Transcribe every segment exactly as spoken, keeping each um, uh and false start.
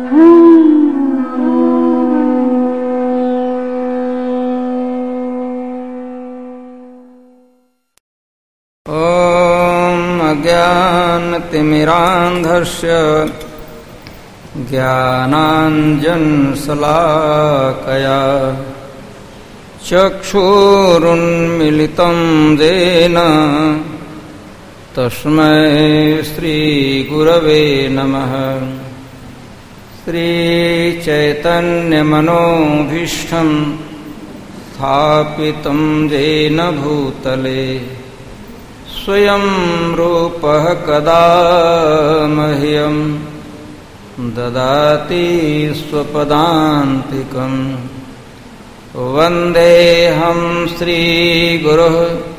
अज्ञानतिमिरान्धस्य ज्ञानाञ्जनशलाकया चक्षुरुन्मीलितं येन तस्मै श्रीगुरवे नमः। श्रीचैतन्यमनोभीष्टं स्थापितं येन भूतले स्वयं रूपः कदा मह्यं ददाति स्वपदान्तिकं। वन्देऽहं श्रीगुरुः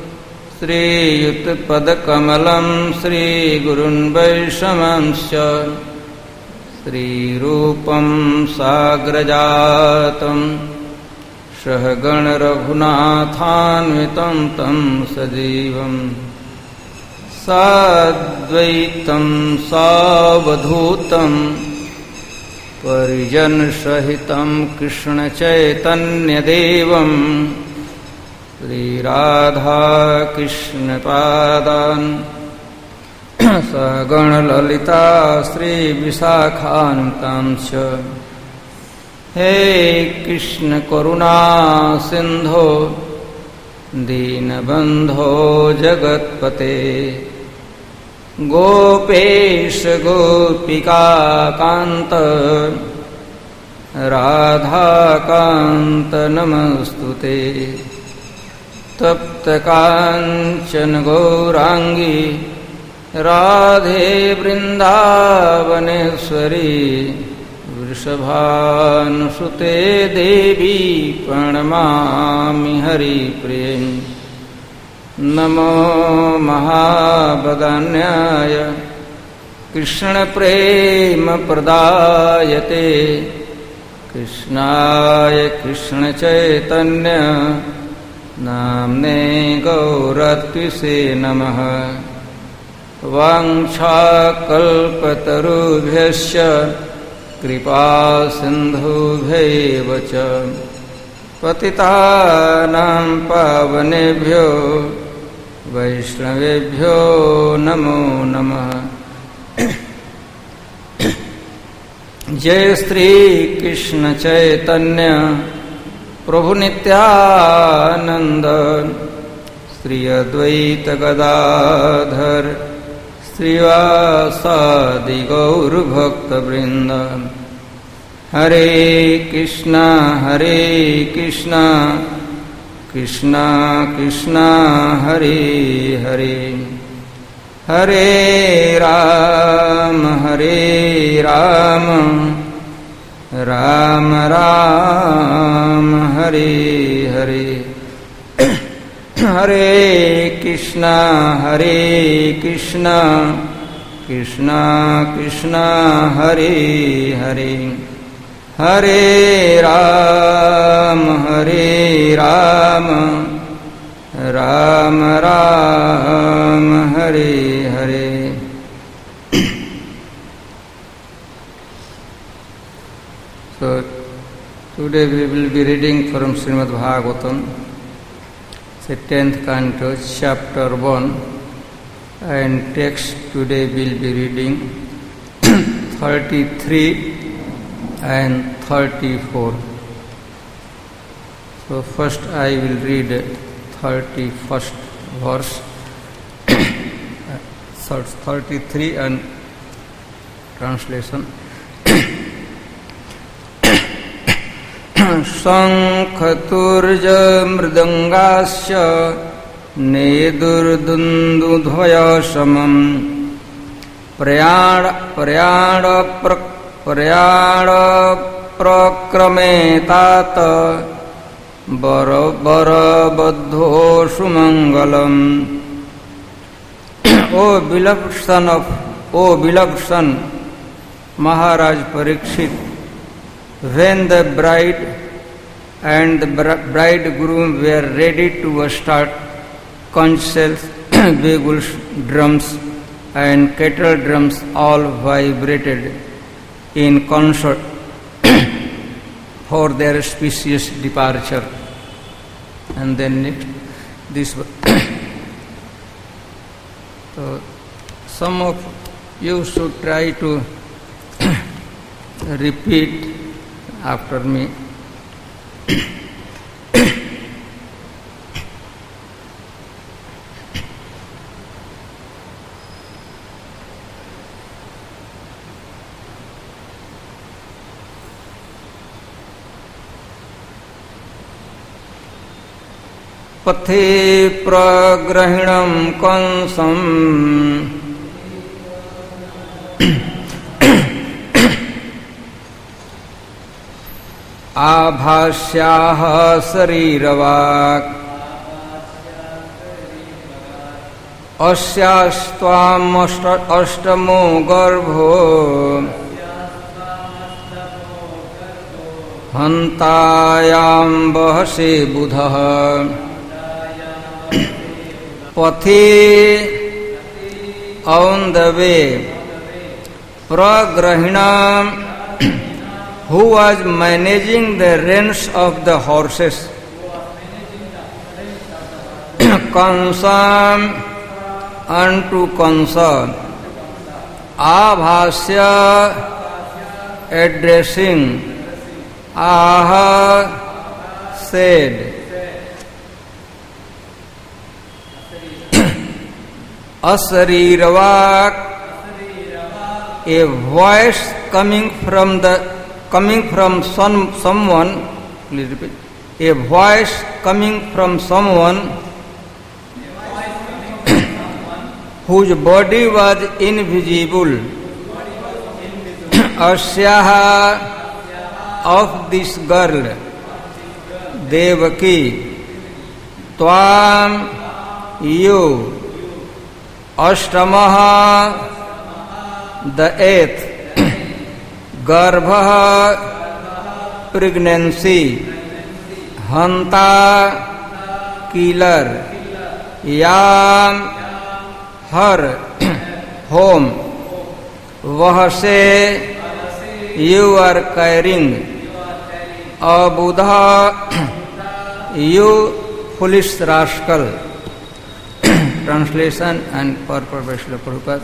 श्रीयुतपदकमलं श्रीगुरुन् वैष्णवांश्च श्रीरूपं साग्रजातं सहगण रघुनाथान्वितं तं सजीवं साद्वैतं सावधूतं परिजनसहितं कृष्णचैतन्यदेवं श्रीराधाकृष्णपादान् सगणललिता श्रीविशाखान्वितांश्च। हे कृष्ण करुणा सिंधो दीनबंधो जगत्पते गोपेश गोपिका कांत राधाकांत नमस्तुते। तप्त कांचन गौरांगी राधे वृंदावनेश्वरी वृषभानुसुते देवी प्रणमामि हरिप्रिये। नमो महाभगान्याय कृष्णप्रेमप्रदायते कृष्णाय कृष्णचैतन्य नाम्ने गौरत्विषे नमः। वाञ्छाकल्पतरुभ्यश्च कृपा सिन्धुभ्यैव च पतितानां पावनेभ्यो वैष्णवेभ्यो नमो नमः। जय श्री कृष्ण चैतन्य प्रभु नित्यानंद श्री अद्वैत गदाधर श्रीवासादि गौर भक्तवृंद। हरे कृष्णा हरे कृष्णा कृष्णा कृष्णा हरे हरे हरे राम हरे राम राम राम हरे हरे। हरे कृष्णा हरे कृष्णा कृष्णा कृष्णा हरे हरे हरे राम हरे Ram Ram Ram Hare Hare. So today we will be reading from Srimad Bhagavatam, the tenth canto, chapter one, and text today we will be reading thirty-three and thirty-four. So first I will read thirty-first verse, thirty-three and translation. शंखतुर्ज मृदंगाश्च नेदुर्दुन्दुध्वयसमम् प्रयाण प्रयाण प्र प्रयाण प्रक्रमे तात बर बरबद्धो सुमंगलम्। ओ beloved son of, O beloved son, Maharaj Parikshit, when the bride and the bridegroom were ready to start, conch shells, bugles, drums, and kettle drums all vibrated, in concert for their species departure. And then next, this. So some of you should try to repeat after me. पथे प्रग्रहिणं कंसम् आभास्याः शरीरवाक् अस्यास्त्वाम् अष्ट अष्टमो गर्भो हन्तायां वहसे बुधः Pathi on the way, Pragrahina, who was managing the reins of the horses, Kansam unto Kansa, Abhasya addressing, Aha said, Asariravak, a voice coming from the coming from some, someone, please repeat, a voice coming from someone whose body was invisible, Asyaha, of this girl, Devaki, Tvam, you, Ashtamaha, the eighth, Garbha, pregnancy, Hanta, killer, Yam, her, home, Vahase, you are carrying, Abudha, you foolish rascal. Translation and purport by Srila Prabhupada.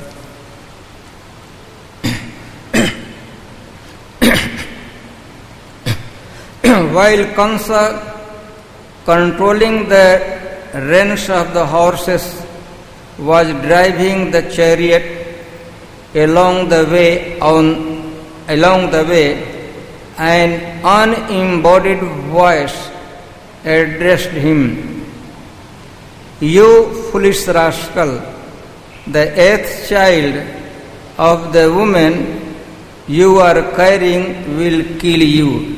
While Kansa controlling the reins of the horses was driving the chariot along the way on along the way, an unembodied voice addressed him. You foolish rascal, the eighth child of the woman you are carrying will kill you.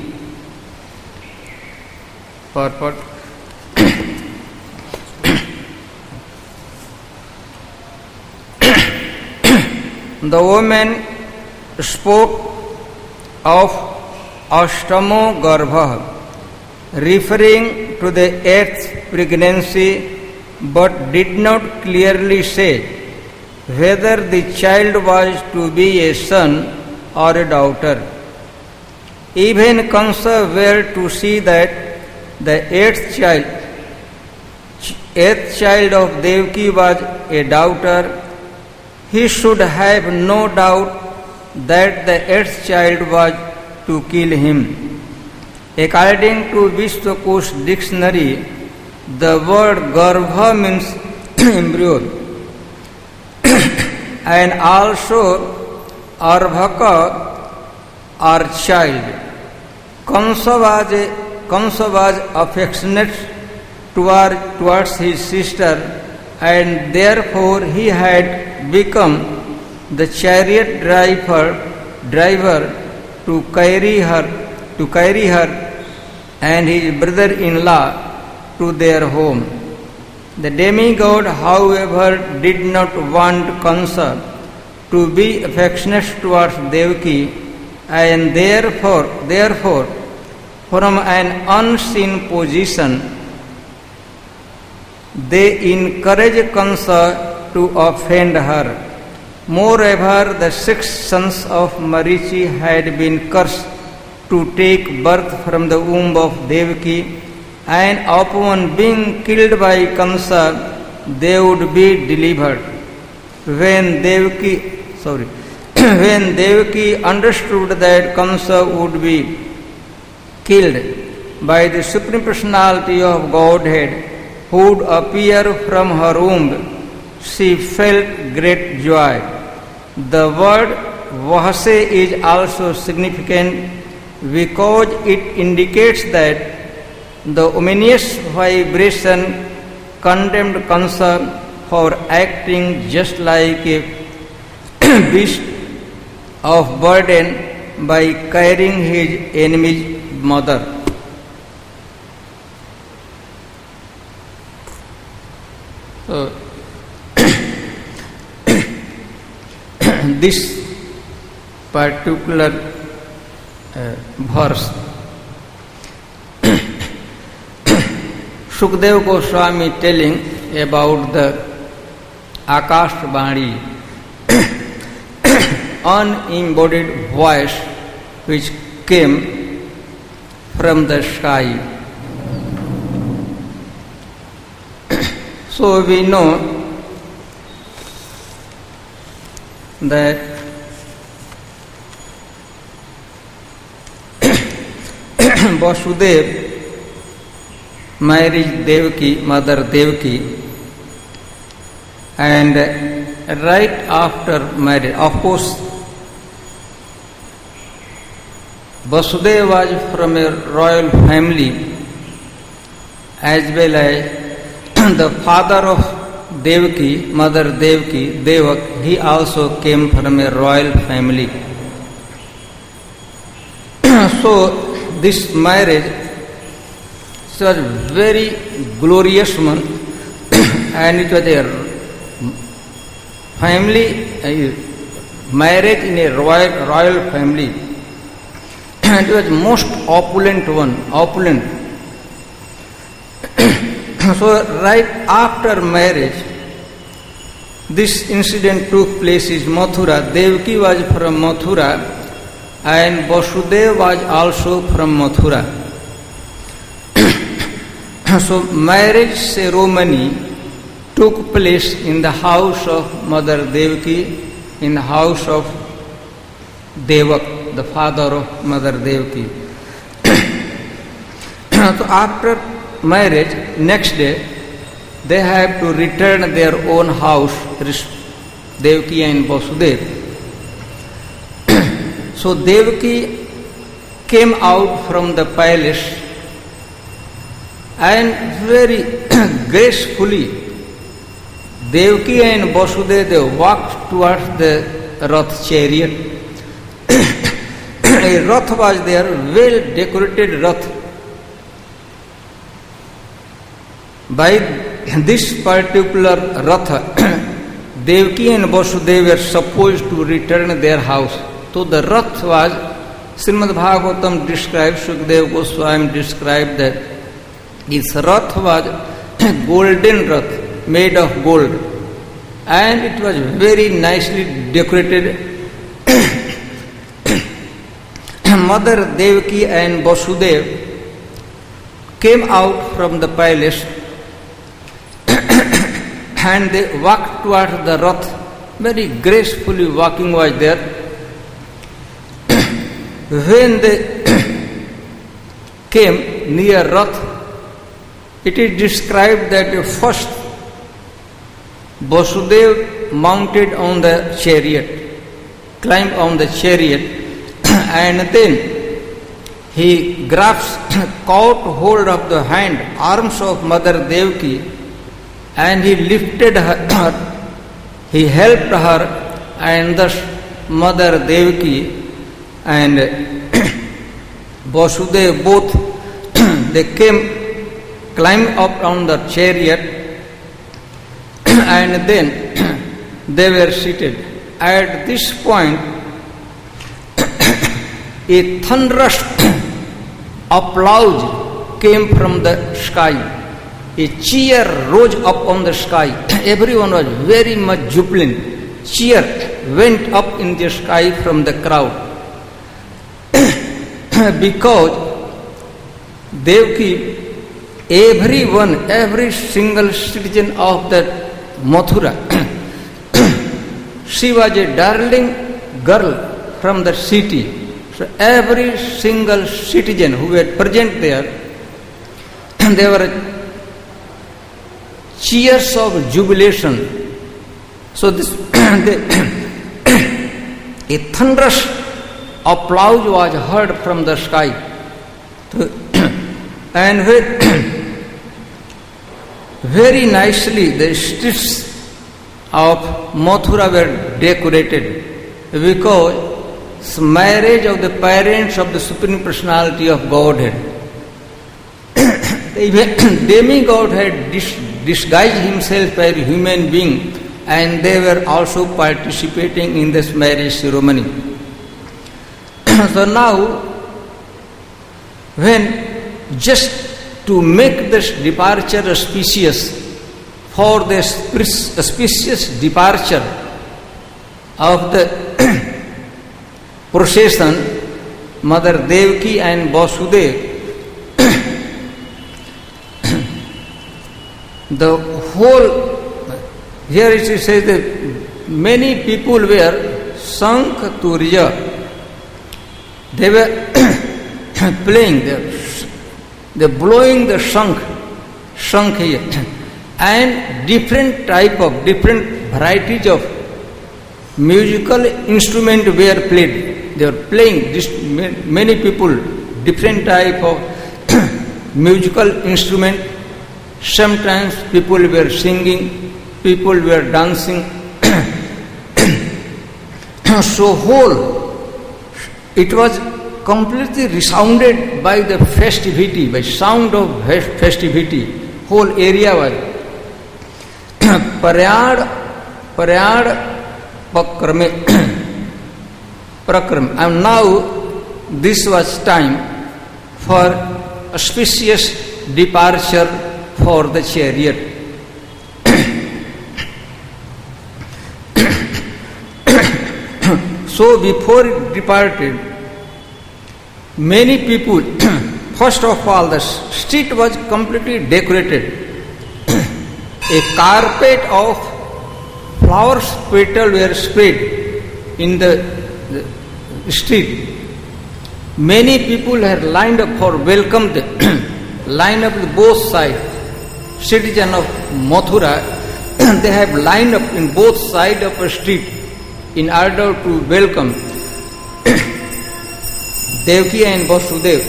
Purport. The woman spoke of Ashtamo Garbha, referring to the eighth pregnancy, but did not clearly say whether the child was to be a son or a daughter. Even Kansa were to see that the eighth child, eighth child of Devaki was a daughter, he should have no doubt that the eighth child was to kill him. According to Vishwakosh dictionary, the word Garbha means embryo and also Arbhaka or child. Kansa was, Kansa was affectionate toward, towards his sister, and therefore he had become the chariot driver, driver to carry her, to carry her and his brother-in-law to their home. The demigod, however, did not want Kansa to be affectionate towards Devaki, and therefore, therefore, from an unseen position, they encouraged Kansa to offend her. Moreover, the six sons of Marichi had been cursed to take birth from the womb of Devaki, and upon being killed by Kamsa, they would be delivered. When Devaki, sorry, when Devaki understood that Kamsa would be killed by the Supreme Personality of Godhead, who would appear from her womb, she felt great joy. The word Vahase is also significant because it indicates that the ominous vibration condemned Kamsa for acting just like a beast of burden by carrying his enemy's mother. So, this particular uh, verse, Shukdev Goswami telling about the Akash Bani, unembodied voice which came from the sky. So we know that Vasudev married Devaki, mother Devaki, and right after marriage, of course, Vasudev was from a royal family, as well as the father of Devaki, mother Devaki, Devak, he also came from a royal family. So this marriage was very glorious one, and it was a family uh, marriage in a royal royal family, and it was most opulent one, opulent. So right after marriage, this incident took place in Mathura. Devaki was from Mathura, and Vasudev was also from Mathura. So marriage ceremony took place in the house of Mother Devaki, in the house of Devak, the father of Mother Devaki. So after marriage, next day, they have to return their own house, Devaki and Vasudev. So Devaki came out from the palace and very gracefully, Devaki and Vasudev, they walked towards the Rath chariot. A Rath was there, well decorated Rath. By this particular Ratha, Devaki and Vasudev were supposed to return their house. So the Rath was, Srimad Bhagavatam describes, Shukdev Goswami described that this Rath was a golden Rath made of gold, and it was very nicely decorated. Mother Devaki and Vasudev came out from the palace and they walked towards the Rath, very gracefully walking was there. When they came near Rath, it is described that first Vasudev mounted on the chariot, climbed on the chariot, and then he grasped, caught hold of the hand, arms of Mother Devaki, and he lifted her, he helped her, and thus Mother Devaki and Vasudev both, they came, climbed up on the chariot, and then they were seated. At this point, a thunderous applause came from the sky. A cheer rose up on the sky. Everyone was very much jubilant. Cheer, went up in the sky from the crowd. Because Devaki, everyone, every single citizen of that Mathura, she was a darling girl from the city. So every single citizen who were present there, they were cheers of jubilation. So this a thunderous applause was heard from the sky. And very nicely the streets of Mathura were decorated, because the marriage of the parents of the Supreme Personality of Godhead. The demigod had dis- disguised himself as a human being, and they were also participating in this marriage ceremony. So now, when just to make this departure auspicious, for the auspicious departure of the procession, Mother Devaki and Vasudeva, the whole, here it says that many people were sunk to reserve. They were playing, they were blowing the shank, shank here, and different type of, different varieties of musical instrument were played. They were playing, this, many people, different type of musical instrument. Sometimes people were singing, people were dancing. So whole, it was completely resounded by the festivity, by sound of festivity. Whole area was Paryad, Paryad Pakrame, Prakram. And now this was time for auspicious departure for the chariot. So before it departed, many people, first of all, the street was completely decorated. A carpet of flowers petals were spread in the, the street. Many people had lined up for welcome, lined up with both sides. Citizens of Mathura, they have lined up in both sides of a street in order to welcome Devaki and Vasudeva.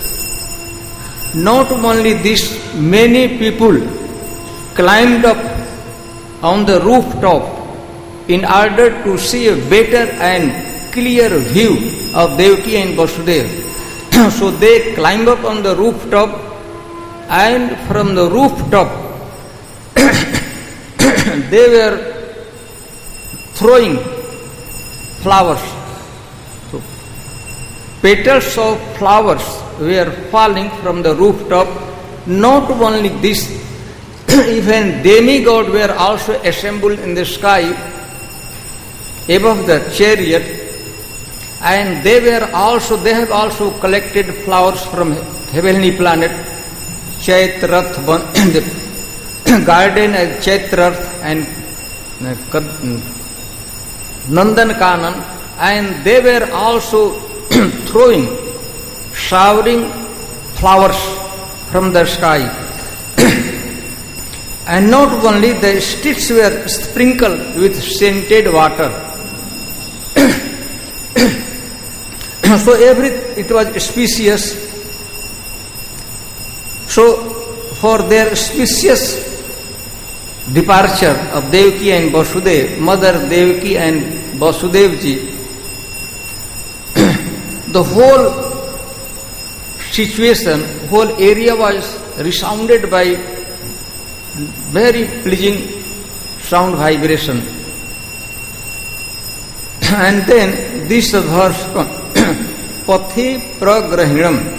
Not only this, many people climbed up on the rooftop in order to see a better and clear view of Devaki and Vasudeva. So they climbed up on the rooftop, and from the rooftop they were throwing flowers. So petals of flowers were falling from the rooftop. Not only this, even demigods were also assembled in the sky above the chariot, and they were also they have also collected flowers from heavenly planet Chaitrath, the garden as Chaitrath and Nandan Kanan, and they were also throwing, showering flowers from the sky. And not only the streets were sprinkled with scented water. So every it was auspicious. So for their auspicious departure of Devaki and Vasudeva, Mother Devaki and Vasudeva ji, the whole situation, whole area was resounded by very pleasing sound vibration. And then this verse, Pathi Pragrahinam,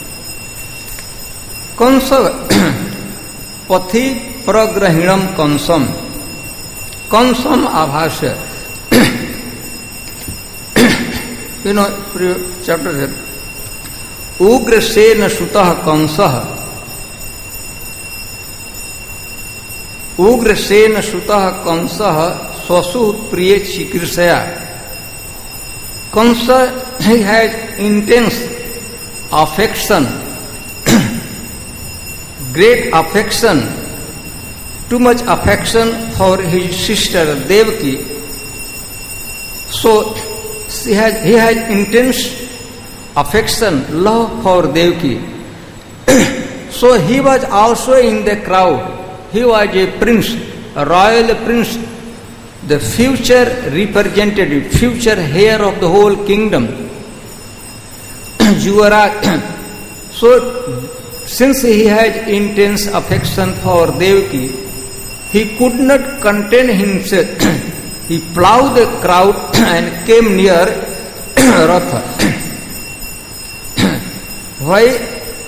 Kansa, Pathi Pragrahinam Kansam, Kansam Abhasya. you know, chapter there. Ugra sena sutah kansah. Ugra sena sutah kansah swasu priye chikrisaya. Kansa, he has intense affection, great affection, too much affection for his sister Devaki. So he has, he has intense affection, love for Devaki. So he was also in the crowd. He was a prince, a royal prince, the future representative, future heir of the whole kingdom. Yuvaraj. So since he had intense affection for Devaki, he could not contain himself. He ploughed the crowd and came near Ratha. Why?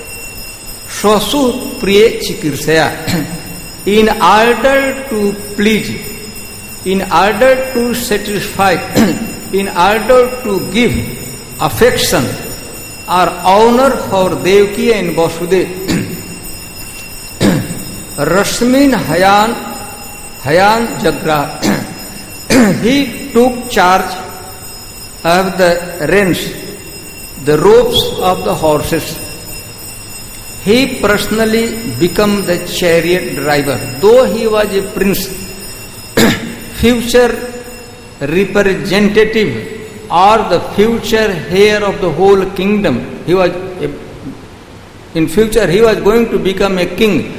Swasu priye chikirsaya. In order to please, in order to satisfy, in order to give affection or honor for Devaki and Vasudeva, Rasmin Hayan, Hayan Jagra, he took charge of the reins, the ropes of the horses. He personally became the chariot driver. Though he was a prince, future representative or the future heir of the whole kingdom, he was a, in future he was going to become a king.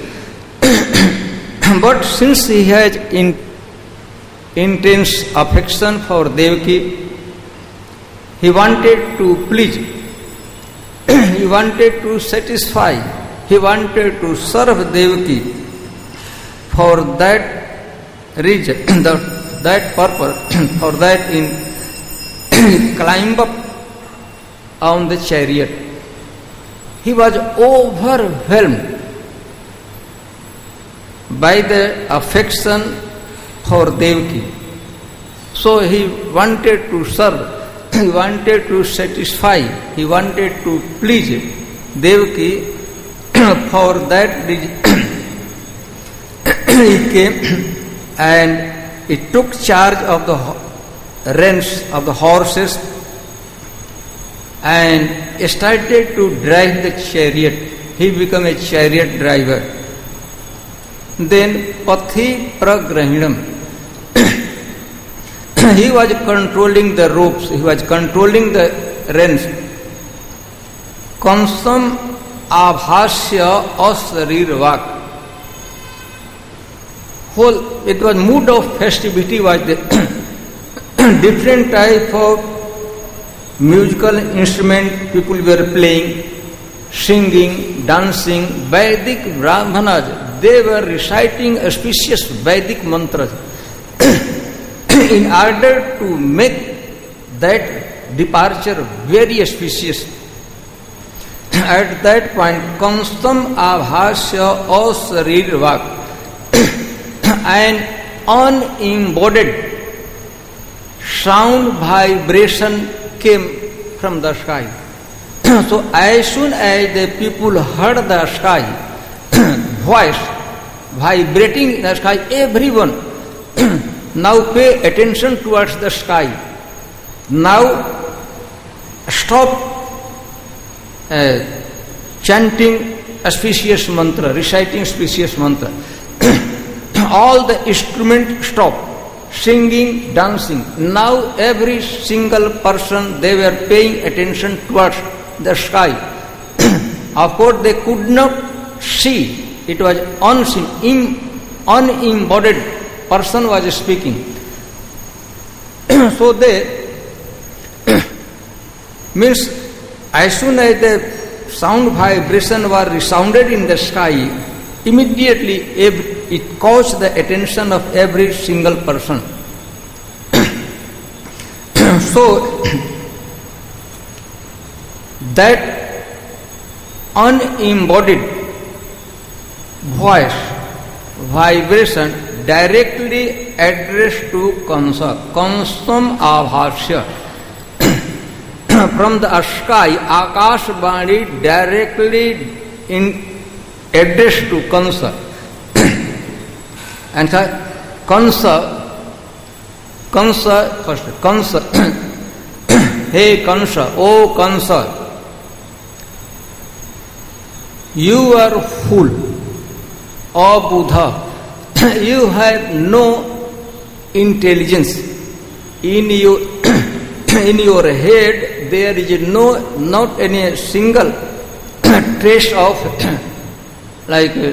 But since he has in, intense affection for Devaki, he wanted to please, he wanted to satisfy, he wanted to serve Devaki. For that reason, that, that purpose, for that in climb up on the chariot. He was overwhelmed by the affection for Devaki. So he wanted to serve, he wanted to satisfy, he wanted to please Devaki. For that reason he came and he took charge of the reins of the horses and started to drive the chariot. He became a chariot driver. Then Pathi Pragrahinam. He was controlling the ropes, he was controlling the reins. Kansam Abhasya Asarir Vak. Whole, it was mood of festivity was there. Different type of musical instrument people were playing, singing, dancing, Vedic Brahmanas, they were reciting auspicious Vedic mantras in order to make that departure very auspicious. At that point, Kanstam Abhasya Asarir Vak, an unembodied sound vibration came from the sky. So as soon as the people heard the sky, voice vibrating in the sky, everyone now pay attention towards the sky. Now stop uh, chanting auspicious mantra, reciting auspicious mantra. All the instruments stop, singing, dancing. Now every single person, they were paying attention towards the sky. Of course they could not see, it was unseen, in, unembodied person was speaking. So they means as soon as the sound vibration was resounded in the sky, immediately it caused the attention of every single person. So that unembodied voice vibration directly addressed to Kansa, Kansam Abhasya. from the sky, Akash Bani directly in addressed to Kansa. And Kansa, Kansa, first, Kansa, hey Kansa, oh Kansa, you are full of Buddha. You have no intelligence. In your, in your head, there is no, not any single trace of like uh,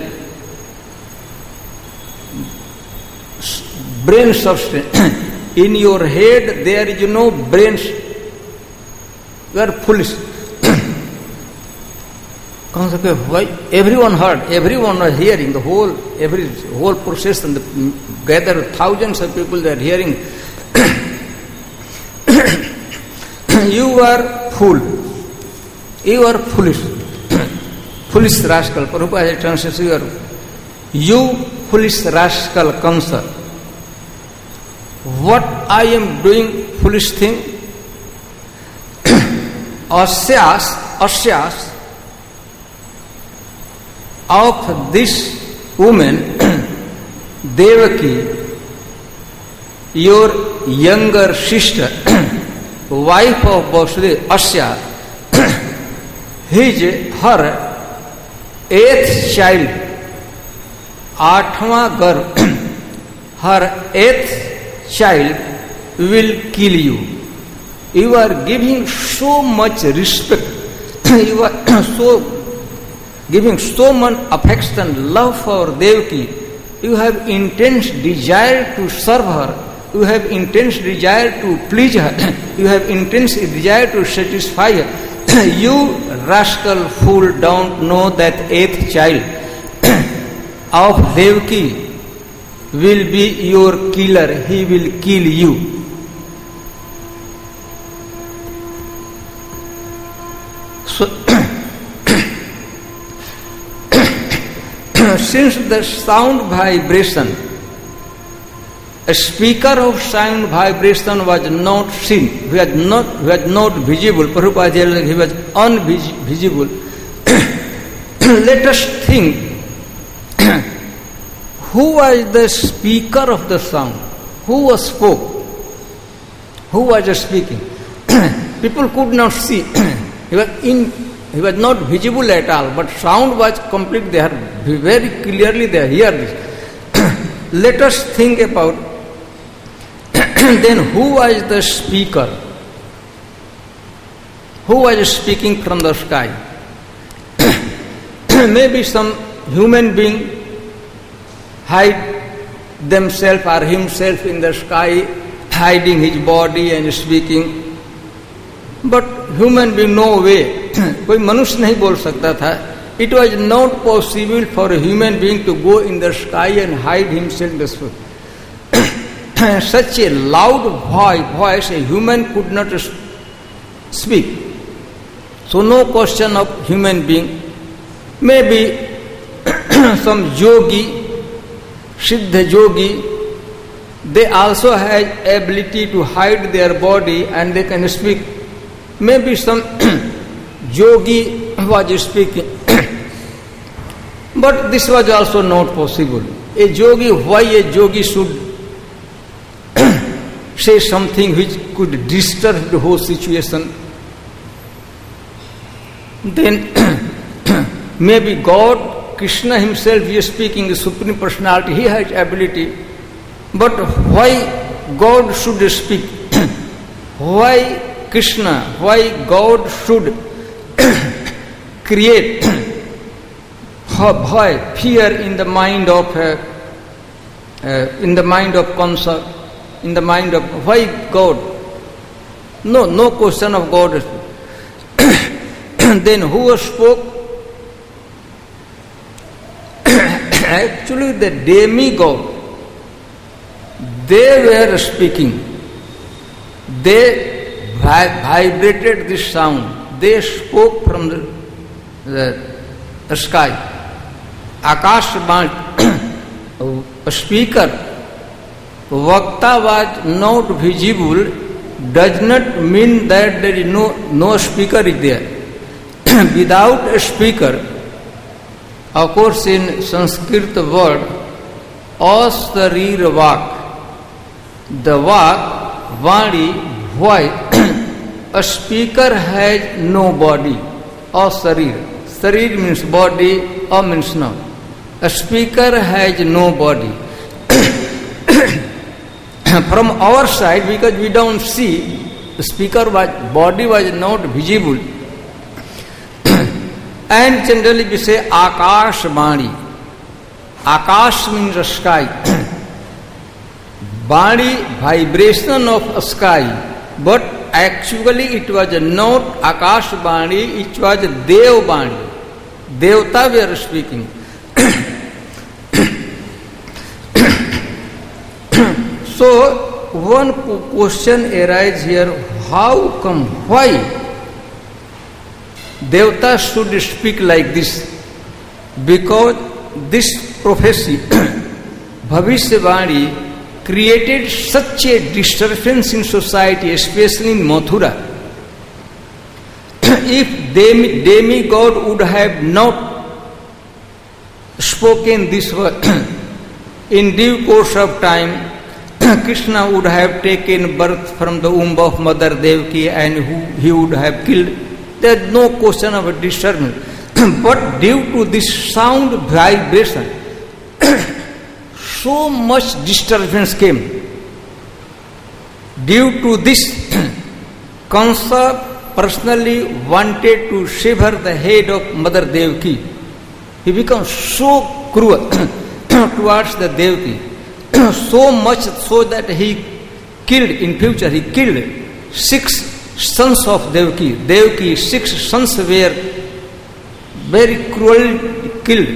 brain substance. In your head, there is no brains. You are foolish. Why? Everyone heard, everyone was hearing, the whole, every whole procession, the gathered thousands of people that are hearing. You are fool. You are foolish. Foolish rascal. Prabhupada translates you are, you foolish rascal Kamsa. What I am doing foolish thing? Asyas, asyas, of this woman, Devaki, your younger sister, wife of Vasudeva, Asya, his, her eighth child, Athma Garb, her eighth child will kill you. You are giving so much respect, you are so giving so much affection, love for Devaki. You have intense desire to serve her. You have intense desire to please her. You have intense desire to satisfy her. You rascal fool don't know that eighth child of Devaki will be your killer. He will kill you. So, since the sound vibration, a speaker of sound vibration was not seen, he was not, he was not visible, Prabhupada said he was unvisible. Let us think, who was the speaker of the sound? Who was spoke? Who was speaking? People could not see. He was in He was not visible at all, but sound was complete. They are very clearly they hear this. Let us think about then who was the speaker? Who was speaking from the sky? Maybe some human being hide themselves or himself in the sky, hiding his body and speaking. But human being no way. कोई मनुष्य नहीं बोल सकता था. It was not possible for a human being to go in the sky and hide himself in the sky. Such a loud voice, voice, a human could not speak. So no question of human being. Maybe some yogi, Siddha yogi, they also have ability to hide their body and they can speak. Maybe some yogi was speaking. But this was also not possible. A yogi, why a yogi should say something which could disturb the whole situation? Then maybe God, Krishna himself is speaking, the Supreme Personality, he has ability. But why God should speak? Why Krishna, why God should create bhai, fear in the mind of uh, uh, in the mind of Kamsa, in the mind of why God? No, no question of God. Then who spoke? Actually, the demigod, they were speaking. They vibrated this sound. They spoke from the, the, the sky. Akash a speaker, Vakta was not visible does not mean that there is no, no speaker is there. Without a speaker, of course in Sanskrit word, asarir vak, the vak, vani, voice, a speaker has no body, asarir. Sarir means body, a means no. A speaker has no body. From our side, because we don't see, the speaker was, body was not visible. And generally we say Akash Bani. Akash means the sky. Bani, vibration of a sky. But actually it was not Akash Bani, it was Dev Bani. Devta were speaking. So one question arises here, how come, why Devta should speak like this? Because this prophecy, Bhavishyavani, created such a disturbance in society, especially in Mathura. If demi, demigod would have not spoken this word, in due course of time, Krishna would have taken birth from the womb of Mother Devaki and who he would have killed. There is no question of a disturbance. But due to this sound vibration, so much disturbance came. Due to this, Kansa personally wanted to sever the head of Mother Devaki. He becomes so cruel towards the Devaki, so much so that he killed, in future he killed six sons of Devaki. Devaki, six sons were very cruelly killed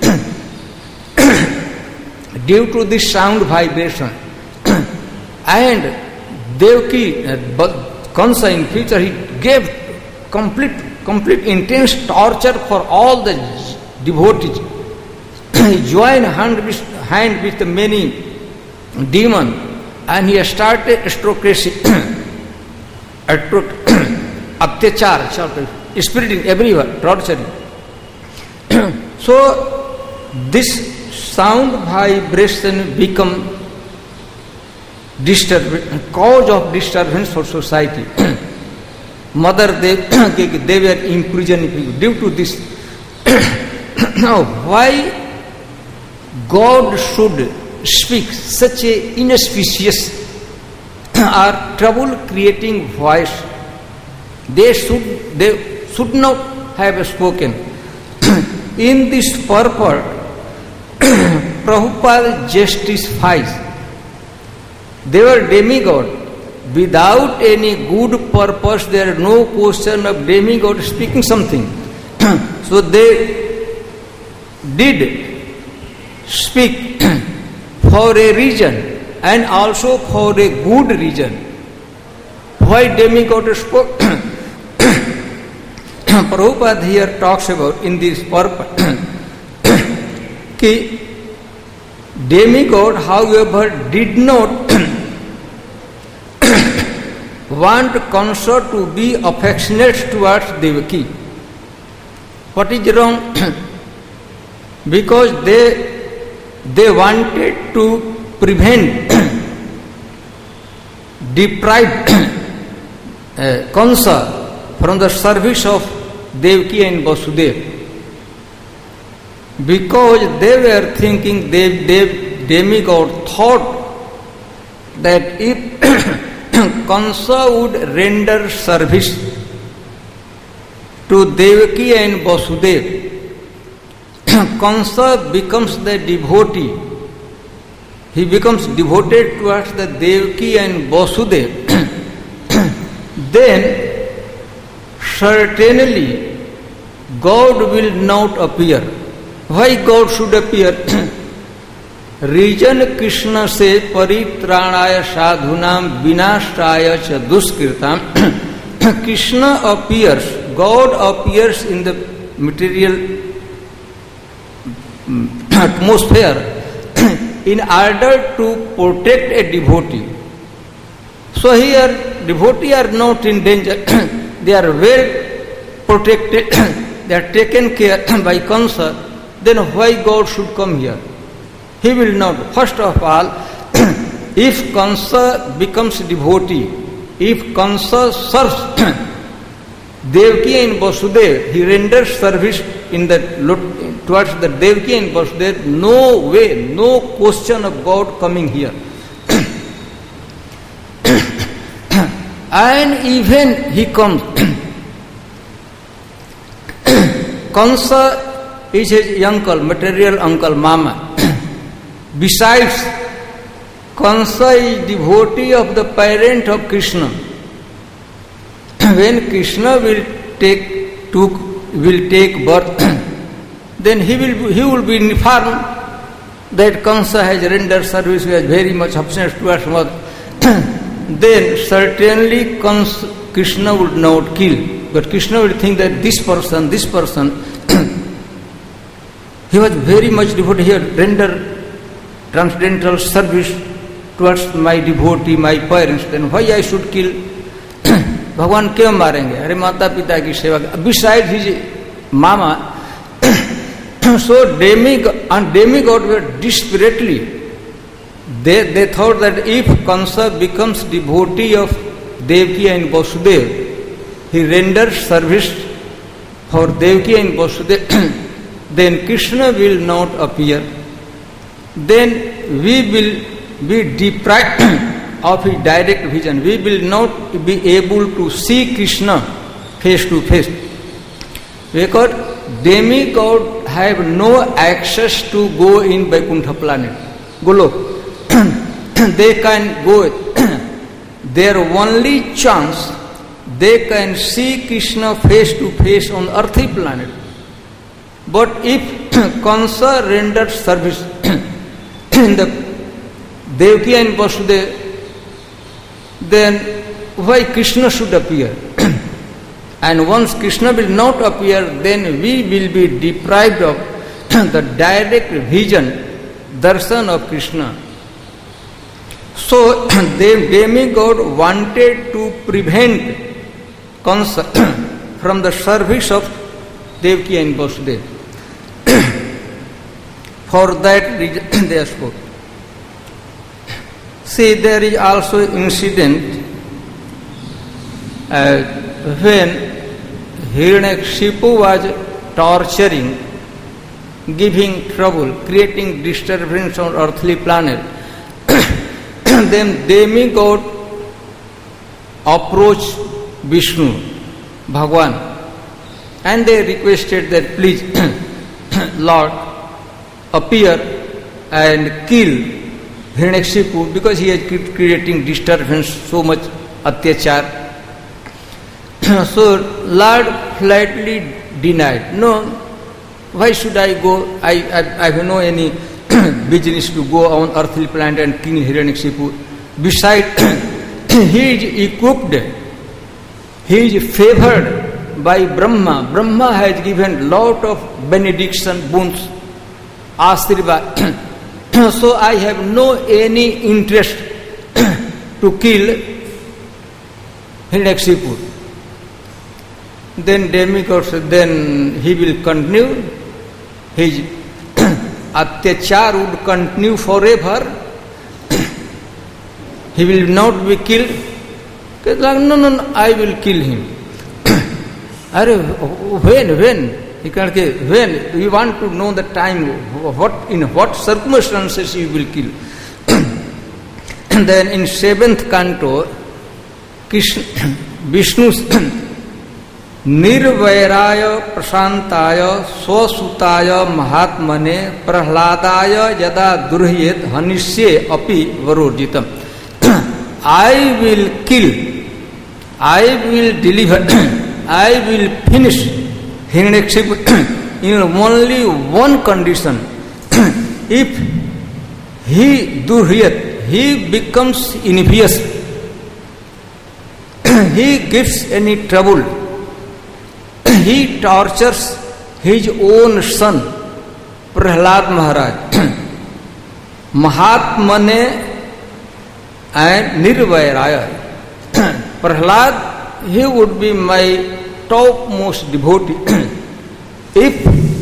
due to this sound vibration. And Devaki, uh, Kansa in future, he gave complete, complete intense torture for all the devotees. He joined hand with, hand with many demons and he started astrocracy, atyachar, spiriting everywhere, torturing. So this sound vibration become disturbance, cause of disturbance for society. Mother, they, they were imprisoned due to this. Now, why God should speak such a inauspicious or trouble-creating voice? They should, they should not have spoken. In this purport, Prabhupada justifies. They were demigod. Without any good purpose, there is no question of demigod speaking something. So they did speak for a reason and also for a good reason. Why demigod spoke? Prabhupada here talks about in this purpose कि demigod, however, did not want Kansa to be affectionate towards Devaki. What is wrong? Because they they wanted to prevent, deprive uh, Kansa from the service of Devaki and Vasudeva. Because they were thinking, they, they demigod thought that if Kansa would render service to Devaki and Vasudeva, Kansa becomes the devotee. He becomes devoted towards the Devaki and Vasudeva. Then certainly God will not appear. Why God should appear? Reason Krishna says, Paritranaya sadhunam vinashaya cha duskritam. Krishna appears, God appears in the material atmosphere in order to protect a devotee. So here devotees are not in danger, they are well protected, they are taken care by Kansa, then why God should come here? He will not. First of all, if Kansa becomes devotee, if Kansa serves Devaki and Vasudev, he renders service in the towards the Devaki and Vasudev, no way, no question of God coming here. And even he comes, Kansa is his uncle, material uncle, mama. Besides, Kansa is devotee of the parent of Krishna. When Krishna will take took will take birth, then he will he will be informed that Kansa has rendered service, he has very much obsessed towards mother. Then certainly Kansa, Krishna would not kill, but Krishna will think that this person, this person, he was very much devoted, he had rendered transcendental service towards my devotee, my parents, then why I should kill? भगवान क्यों मारेंगे? अरे माता पिता की सेवा. Besides his mama, so demigod and demigod were desperately. They they thought that if Kansa becomes devotee of Devaki and Vasudev, he renders service for Devaki and Vasudev, then Krishna will not appear. Then we will be deprived of his direct vision. We will not be able to see Krishna face to face. Because demigod have no access to go in Vaikuntha planet, Golok. They can go. Their only chance, they can see Krishna face to face on earthly planet. But if Kansa renders service in the Devaki and Vasudev, then why Krishna should appear? And once Krishna will not appear, then we will be deprived of the direct vision, darshan of Krishna. So the demigod wanted to prevent Kansa from the service of Devaki and Vasudev. For that reason they spoke. See, there is also incident uh, when Hiranyakashipu was torturing, giving trouble, creating disturbance on earthly planet. Then demigod approached Vishnu, Bhagwan, and they requested that please, Lord, appear and kill Hiranyakashipu because he is creating disturbance, so much atyachar. So Lord flatly denied. No, why should I go? I, I, I have no any business to go on earthly planet and kill Hiranyakashipu. Besides, he is equipped, he is favored by Brahma. Brahma has given lot of benediction, boons, Ashirvad. So I have no any interest to kill Hiranyakashipu. Then demigod said, then he will continue, his atyachar would continue forever, he will not be killed. Like, no, no, no, I will kill him. when, when? He can't say, when? We want to know the time, what in what circumstances you will kill. And then in seventh canto, Krishna, Vishnu's Nirvairaya prasantaya swasutaya mahatmane prahlādāya yada durhyet hanishye api varorjitam. I will kill, I will deliver, I will finish Hiranyakashipu in only one condition. If he durhyet, he becomes envious, he gives any trouble, he tortures his own son, Prahlad Maharaj, Mahatmane and Nirvairaya. Prahlad, he would be my topmost devotee. If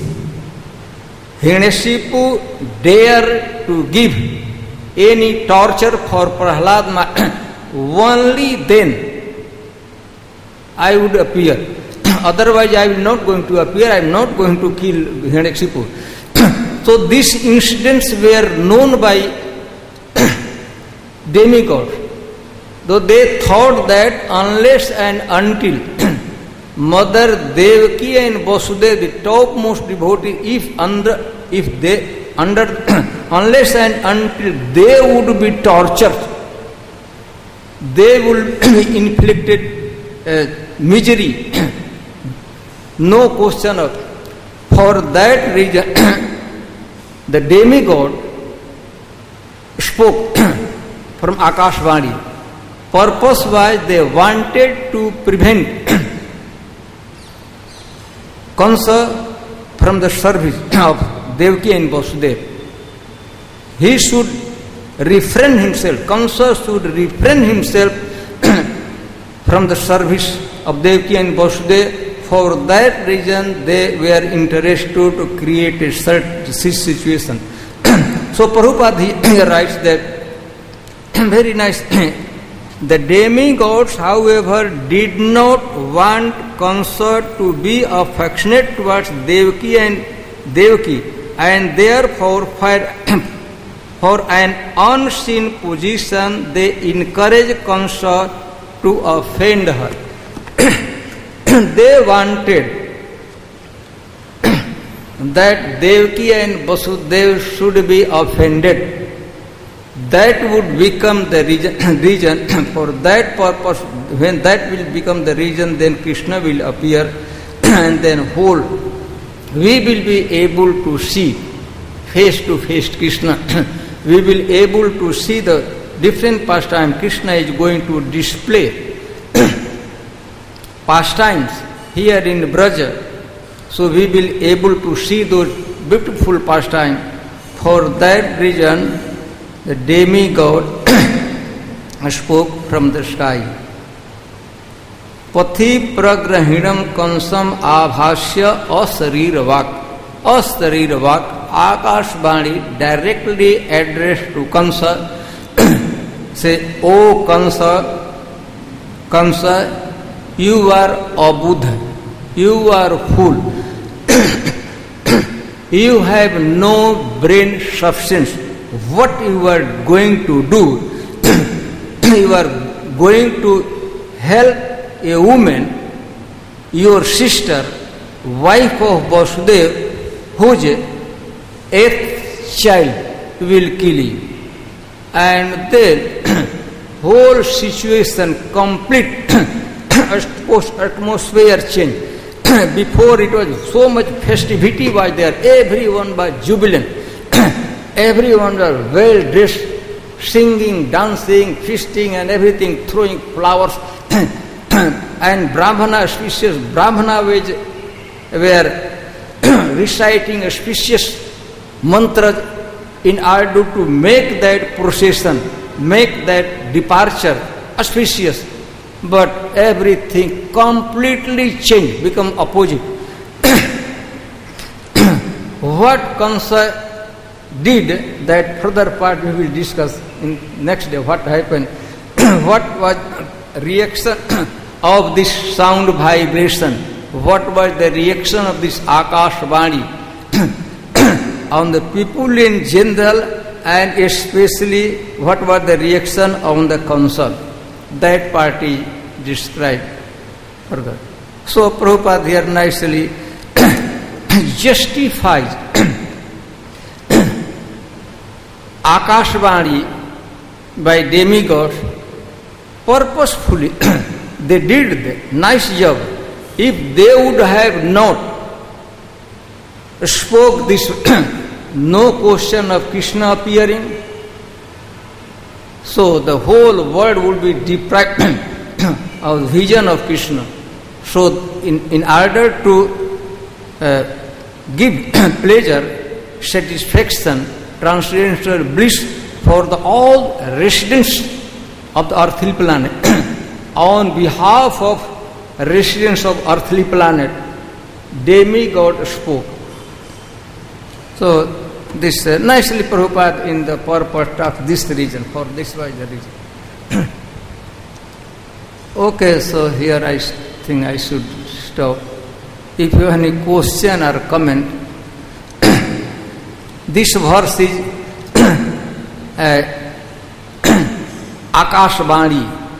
Hiranyashipu dare to give any torture for Prahlad, only then I would appear. Otherwise I will not going to appear, I am not going to kill Hiranyashipu. So these incidents were known by demigods. Though they thought that unless and until Mother Devaki and Vasudeva, the topmost devotee, if under, if they under, unless and until they would be tortured, they will be inflicted uh, misery. No question of. For that reason, the demigod spoke from Akashvani. Purpose was they wanted to prevent Kansa from the service of Devaki and Vasudeva. He should refrain himself, Kansa should refrain himself from the service of Devaki and Vasudeva. For that reason they were interested to create a certain situation. So Prabhupada writes that, very nice, the demigods, however, did not want Kansa to be affectionate towards Devaki and Devaki, and therefore for, for an unseen position they encouraged Kansa to offend her. They wanted that Devaki and Vasudeva should be offended. That would become the reason, reason for that purpose. When that will become the reason, then Krishna will appear and then whole. We will be able to see face to face Krishna. We will able to see the different pastime Krishna is going to display. Pastimes here in Braja. So we will able to see those beautiful pastimes. For that reason, the demigod spoke from the sky. Pathi pragrahinam kansam abhasya asarir vak. Asarir vak, Akashvani directly addressed to Kansa. Say, O Kansa, Kansa, you are abudha, you are fool. You have no brain substance. What you are going to do, you are going to help a woman, your sister, wife of Vasudeva, whose eighth child will kill you. And then whole situation complete atmosphere change. Before it was so much festivity was there, everyone was jubilant. Everyone was well dressed, singing, dancing, feasting and everything, throwing flowers. And Brahmana, auspicious Brahmana were reciting auspicious mantras in order to make that procession, make that departure auspicious. But everything completely changed, become opposite. What Kansa did, that further part we will discuss in next day, what happened. What was reaction of this sound vibration? What was the reaction of this Akashvani on the people in general, and especially what was the reaction on the Kansa? That party described further. So Prabhupada here nicely justifies Akashvani by demigods purposefully. They did the nice job. If they would have not spoke this, no question of Krishna appearing, so the whole world would be deprived of vision of Krishna. So in, in order to uh, give pleasure, satisfaction, transcendental bliss for the all residents of the earthly planet, on behalf of residents of earthly planet, demigod spoke. So this uh, nicely Prabhupada in the purport of this region, for this was the reason. Okay, so here I think I should stop. If you have any question or comment, this verse is uh, Akashvani,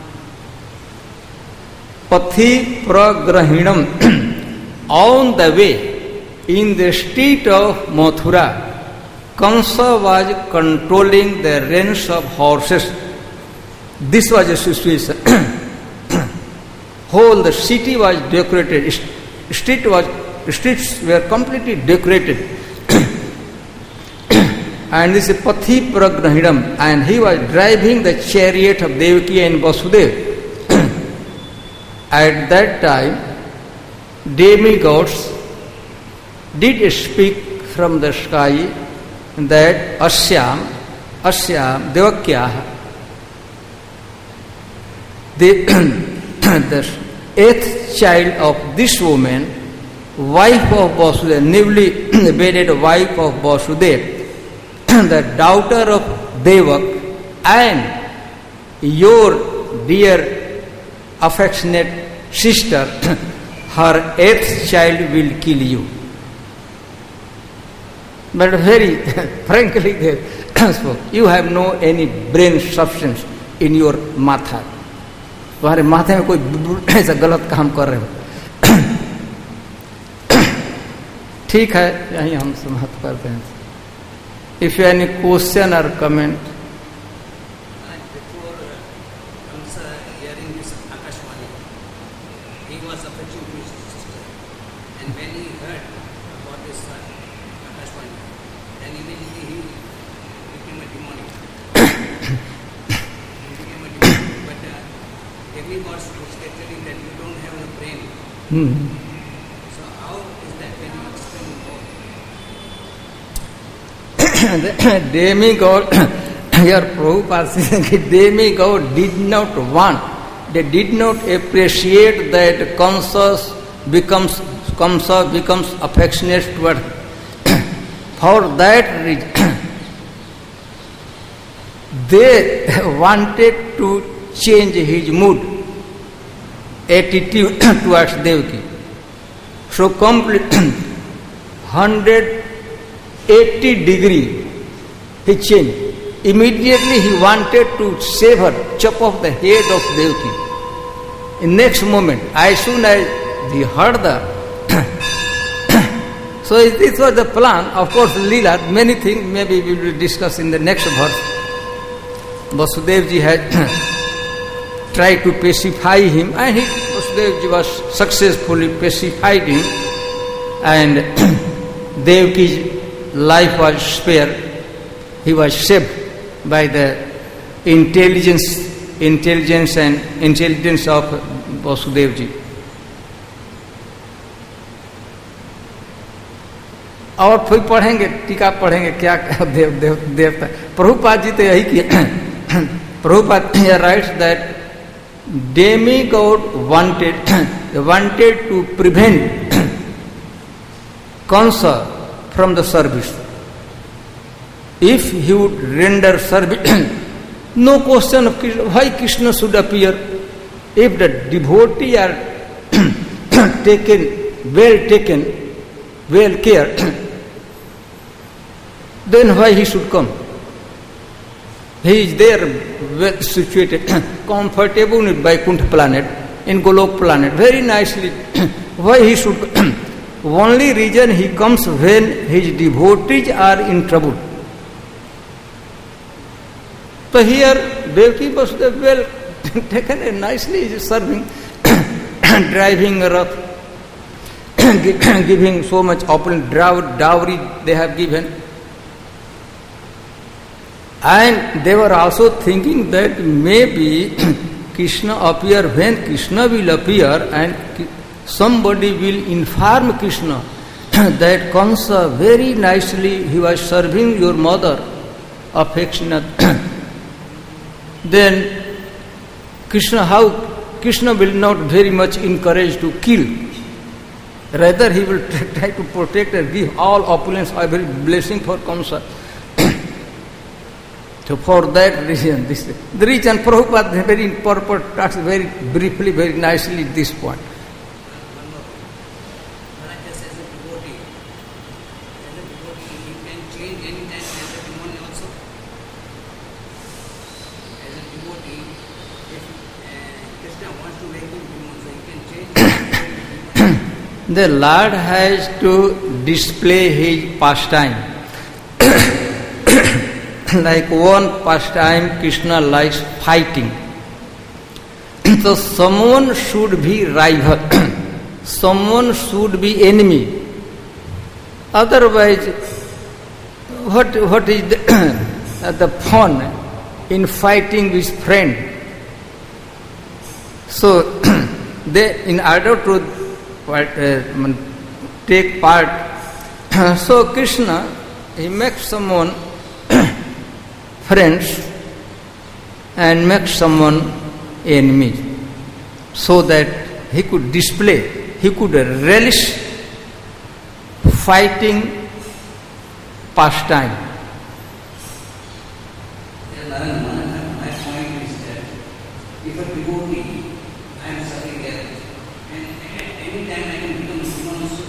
Pathi Pragrahinam. On the way, in the street of Mathura, Kamsa was controlling the reins of horses. This was a situation. Whole the city was decorated. Street was streets were completely decorated. And this is Pathi Pragrahinam, and he was driving the chariot of Devaki and Vasudeva. At that time, demigods did speak from the sky that Asyam, Asyam, Devakya, the, the eighth child of this woman, wife of Vasudeva, newly wedded wife of Vasudeva, the daughter of Devak, and your dear affectionate sister, her eighth child will kill you. But very frankly they spoke, you have no any brain substance in your matha. तुम्हारे माथे में कोई ऐसा गलत काम कर रहे हो. ठीक है, यही हम समाप्त करते हैं. If you have any question or comment. Before Kamsa hearing this Akashvani, he was affecting to his sister. And when he heard about this Akashvani, then immediately he became a demonic. he became a demonic. But uh, every word was telling that you don't have a brain. Hmm. So how is that? Can you explain more? The demigod, here Prabhupada says, demigod did not want, they did not appreciate that Kamsa becomes, Kamsa becomes affectionate toward. For that reason, they wanted to change his mood, attitude towards Devaki. So complete one hundred eighty degree he changed. Immediately he wanted to shave her, chop off the head of Devaki. In next moment, as soon as he heard the so this was the plan. Of course, Leela, many things maybe we will discuss in the next verse. Vasudevji had tried to pacify him, and he, Vasudevji was successfully pacified him, and Devaki's life was spared. He was saved by the intelligence, intelligence and intelligence of Vasudevji. और फिर पढ़ेंगे, टीका पढ़ेंगे क्या देव देव देवता. प्रभुपाद जी तो यही किया. Prabhupada writes that demigod wanted wanted to prevent Kamsa from the service. If he would render service, no question of Krishna, why Krishna should appear. If the devotee are taken, well taken, well care, then why he should come? He is there, well situated, comfortable in Vaikuntha planet, in Golok planet, very nicely. Why he should come? Only reason he comes when his devotees are in trouble. So here, Devaki was well taken and nicely is serving, driving a rath, giving so much opulent dowry they have given. And they were also thinking that maybe Krishna appear, when Krishna will appear and somebody will inform Krishna that Kamsa very nicely he was serving your mother, affectionate. Then Krishna, how Krishna will not very much encourage to kill. Rather, he will try to protect and give all opulence, every blessing for Kamsa. So for that reason, this the reason Prabhupada very purport talks very briefly, very nicely this point. One more thing. Maharaj just as a devotee, as a devotee, he can change any time as a demon also. As a devotee, if uh, Krishna wants to make him demon, so he can change. The Lord has to display his pastime. Like one pastime, Krishna likes fighting. So someone should be rival, someone should be enemy. Otherwise, what what is the, the fun in fighting with friend? So they, in order to uh, take part, so Krishna, he makes someone friends and makes someone enemy, so that he could display, he could relish fighting pastime. My point is that if a devotee, I am serving there, and any time I can become demon also.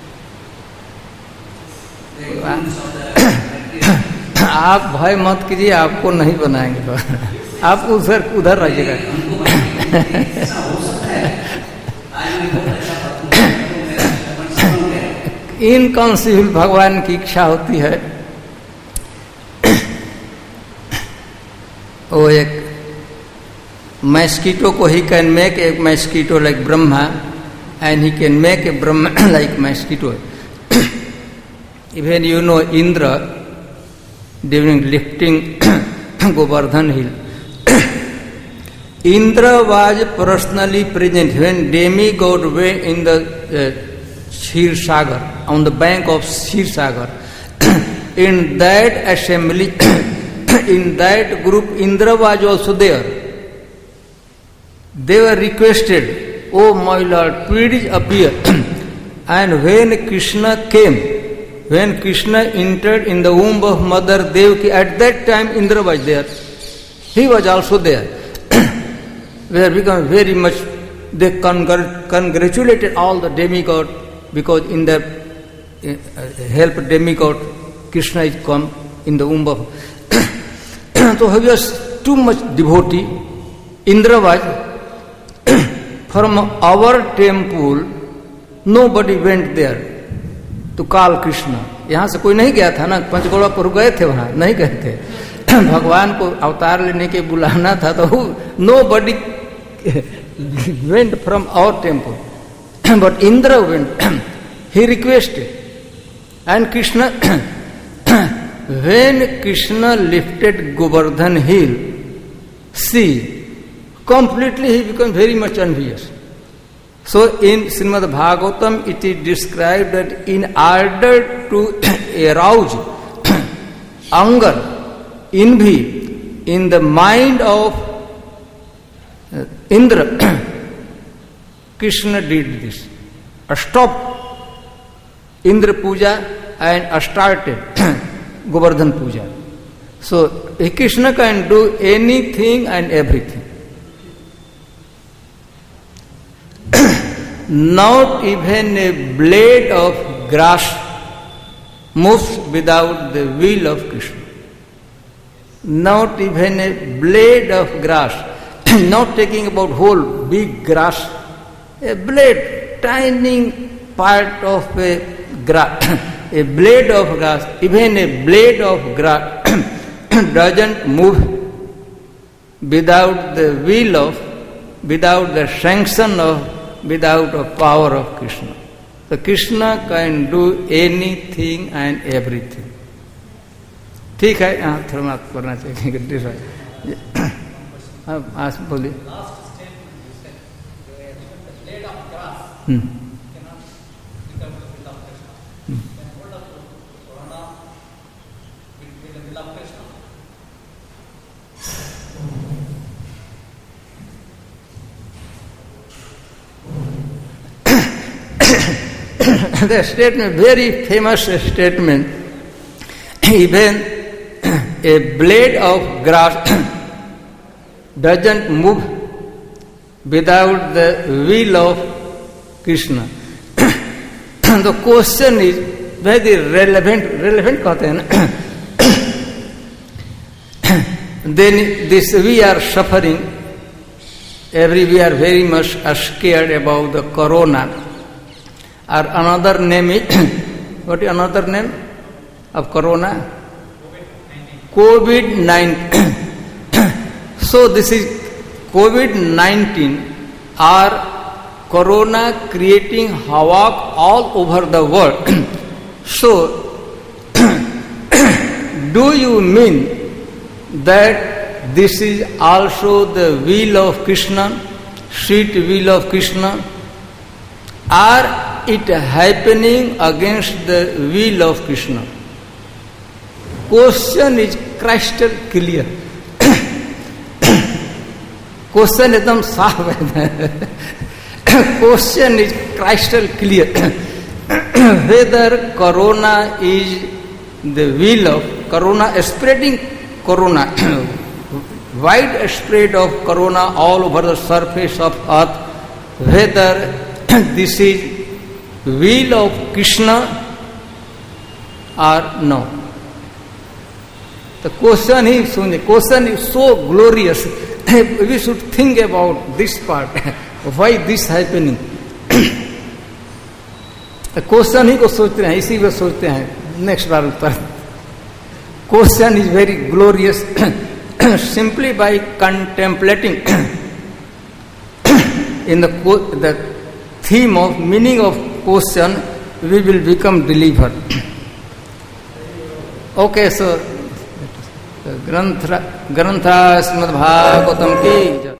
The demons of the आप भय मत कीजिए, आपको नहीं बनाएंगे तो आप उधर उधर रहिएगा. इनकॉन्सिबल भगवान की इच्छा होती है. वो एक mosquito को he can make a mosquito like Brahma, and he can make a Brahma like mosquito. Even you know Indra, during lifting Govardhan hill, Indra was personally present when demigod were in the uh, Shir Sagar, on the bank of Shir Sagar. In that assembly, in that group, Indra was also there. They were requested, "Oh my Lord, please appear." And when Krishna came, when Krishna entered in the womb of Mother Devaki, at that time Indra was there. He was also there. We have become very much, they congr- congratulated all the demigod, because in the uh, help demigod, Krishna is come in the womb of. So he was too much devotee. Indra was. From our temple, nobody went there to call Krishna. यहाँ से कोई नहीं गया था ना, पंचगोड़ा पर गए थे, वहाँ नहीं गए थे. भगवान को अवतार लेने के बुलाना था, तो nobody went from our temple. But Indra went. He requested. And Krishna, when Krishna lifted Govardhan hill, see, completely he became very much envious. So in Srimad Bhagavatam it is described that in order to arouse anger, envy in the mind of Indra, Krishna did this. Stopped Indra Puja and started Govardhan Puja. So Krishna can do anything and everything. Not even a blade of grass moves without the will of Krishna. Not even a blade of grass, not taking about whole big grass, a blade, tiny part of a grass, a blade of grass, even a blade of grass doesn't move without the will of, without the sanction of, without the power of Krishna. So Krishna can do anything and everything. ठीक है, यहाँ थोड़ा बात करना चाहिए. अब आज बोलिए. हम्म the statement, very famous statement, even a blade of grass doesn't move without the will of Krishna. The question is very relevant, relevant कहते हैं ना. Then this we are suffering, every we are very much scared about the corona. Or another name is, what is another name of corona? COVID nineteen. So this is COVID nineteen or corona creating havoc all over the world. So, do you mean that this is also the will of Krishna, sweet will of Krishna, or it happening against the will of Krishna? Question is crystal clear. Question एकदम साफ है. Question is crystal clear. Whether corona is the will of corona, spreading corona, wide spread of corona all over the surface of earth, whether this is will of Krishna or no. The question is, the question is so glorious. We should think about this part. Why this happening? Question ही को सोचते हैं, इसी को सोचते हैं. नेक्स्ट बार उत्तर. Question is very glorious. Simply by contemplating in the the theme of meaning of question, we will become believer. Okay, so ग्रंथ ग्रंथा श्रीमद् भागवतम की